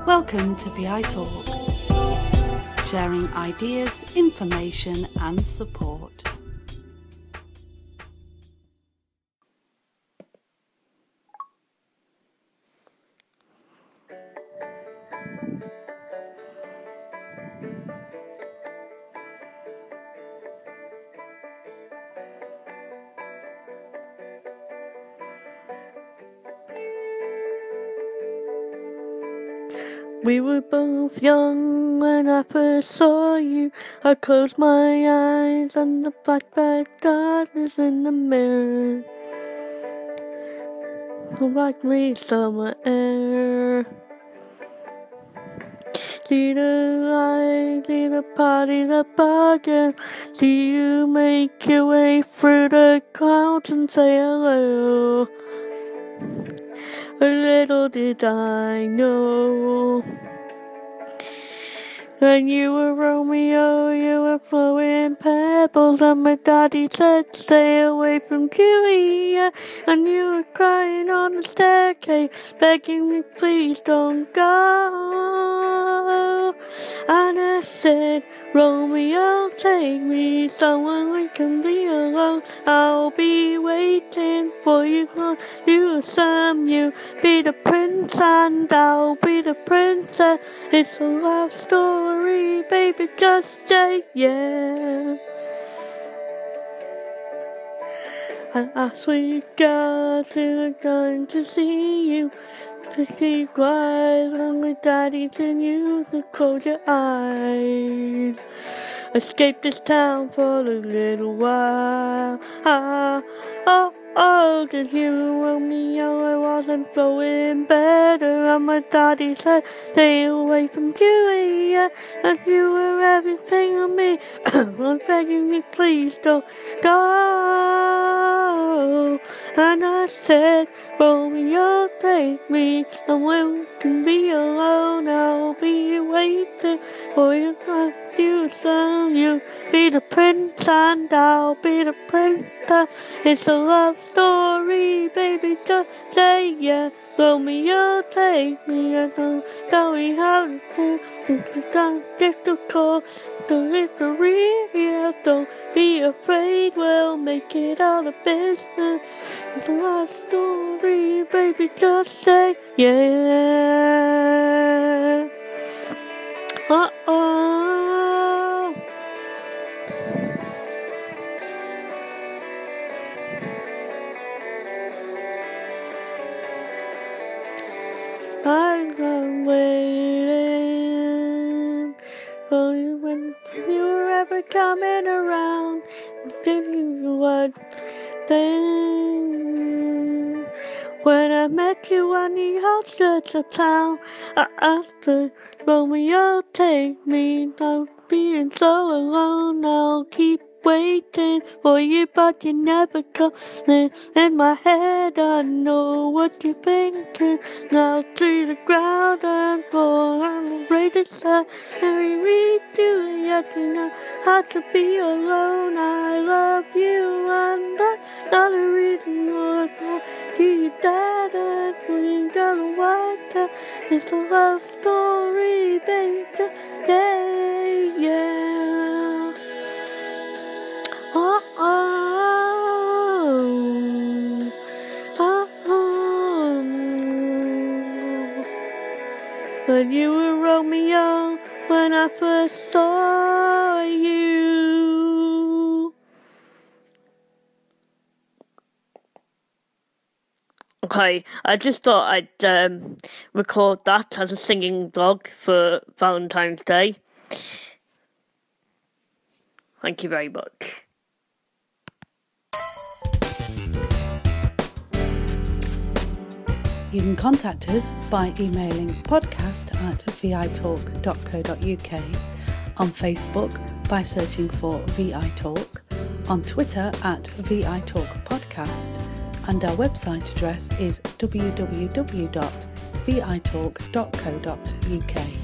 Welcome to VI Talk, sharing ideas, information and support. We were both young when I first saw you. I closed my eyes and the black darkness in the mirror, like me summer air. See the light, see the party, the bargain. See you make your way through the crowds and say hello. Little did I know, when you were Romeo, you were throwing pebbles, and my daddy said stay away from Julia, and you were crying on the staircase, begging me please don't go. And I said, Romeo, take me somewhere we can be alone. I'll be waiting for you, you Sam, you be the prince and I'll be the princess. It's a love story, baby, just say yeah. And I swear God, I'm going to see you. Pretty quiet, and my daddy and you to close your eyes. Escape this town for a little while. Cause you and Romeo, I wasn't flowing better, and my daddy said stay away from Julia, and you were everything on me. I'm begging you please don't go. And I said, Romeo, take me somewhere we can be alone. I'll be waiting for you, you son, you be the prince and I'll be the princess. It's a love story, baby, just say yeah. Romeo, take me, I don't know how to do. It's difficult to live the real. Don't be afraid, we'll make it all a business. It's a love story, baby, just say yeah. I've been waiting for you when you were ever coming around. This is what then when I met you on the outskirts of town, I asked her, Romeo, take me, not being so alone. I'll keep waiting for you, but you never come. In my head, I know what you're thinking. Now to the ground and fall on the rated side. And we redo, yes, you know how to be alone. I love you, and that's not a reason why you dad and we got a white cat. It's a love story, baby, yeah. When you were Romeo, when I first saw you. Okay, I just thought I'd record that as a singing vlog for Valentine's Day. Thank you very much. You can contact us by emailing podcast@vitalk.co.uk, on Facebook by searching for VI Talk, on Twitter @VITalkPodcast, and our website address is www.vitalk.co.uk.